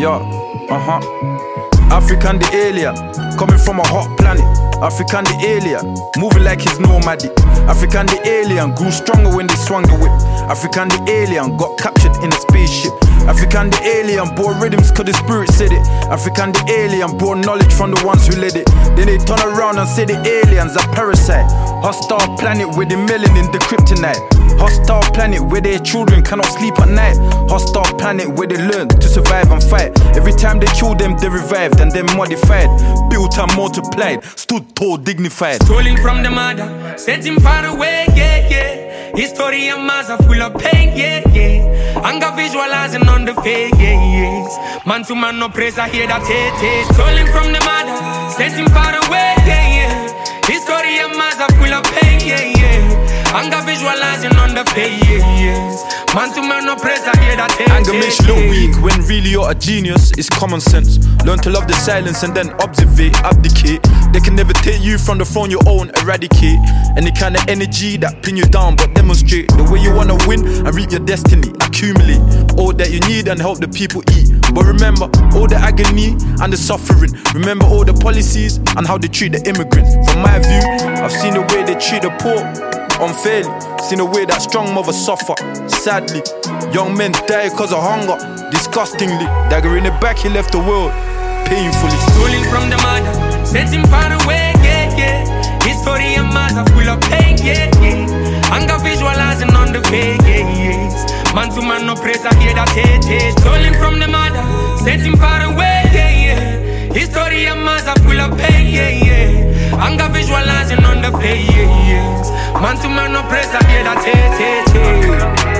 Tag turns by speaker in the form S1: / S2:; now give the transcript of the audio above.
S1: African the alien, coming from a hot planet. African the alien, moving like he's nomadic. African the alien, grew stronger when they swung the whip. African the alien, got captured in a spaceship. African the alien, bore rhythms cause the spirit said it. African the alien, bore knowledge from the ones who led it. Then they turn around and say the aliens are parasite. Hostile planet with the melanin, the kryptonite. Hostile planet where their children cannot sleep at night. Hostile planet where they learn to survive and fight. Every time they kill them, they revived and then modified. Built and multiplied, stood tall, dignified.
S2: Stolen from the mother, sent him far away, yeah, yeah. History and mass are full of pain, yeah, yeah. Anger visualizing on the face, yeah, yes. Man to man, no praise, I hear that, hey. Stolen from the mother, sent him far away, yeah, yeah. History and mass are full of pain, yeah, yeah. Anger visualizing on the face, yeah, yes. Man to man, no praise, I hear that, hey.
S1: Anger makes you look weak when really you're a genius. It's common sense. Learn to love the silence and then observe, abdicate. They can never take you from the throne you own, eradicate. Any kind of energy that pin you down, but demonstrate the way you wanna win and reap your destiny. Accumulate all that you need and help the people eat. But remember all the agony and the suffering. Remember all the policies and how they treat the immigrants. From my view, I've seen the way they treat the poor unfairly. Seen the way that strong mothers suffer. Sadly, young men die cause of hunger. Disgustingly, dagger in the back, he left the world painfully.
S2: Stolen from the mother, sent him far away, yeah, yeah. History and mass are full of pain, yeah, yeah. Anger visualizing on the face, yeah, yes. Man to man, no praise, I hear that, hey. Stolen from the mother, sent him far away, yeah, yeah. History and mass are full of pain, yeah, yeah. Anger visualizing on the face, yeah, yes. Man to man, no praise, I hear that, hey.